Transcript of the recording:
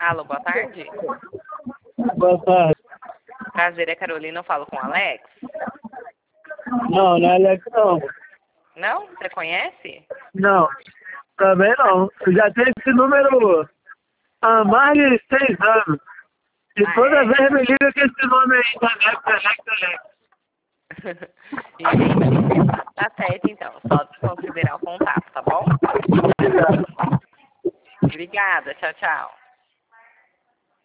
Alô, boa tarde. Boa tarde. Prazer, é Carolina, eu falo com o Alex. Não, não é Alex, não. Não? Você conhece? Não, também não. Eu já tenho esse número há mais de 6 anos. E toda vez me liga com esse nome aí, Alex. Entendi. Tá certo, então. Só desconsiderar o contato, tá bom? Obrigado. Obrigada. Tchau, tchau.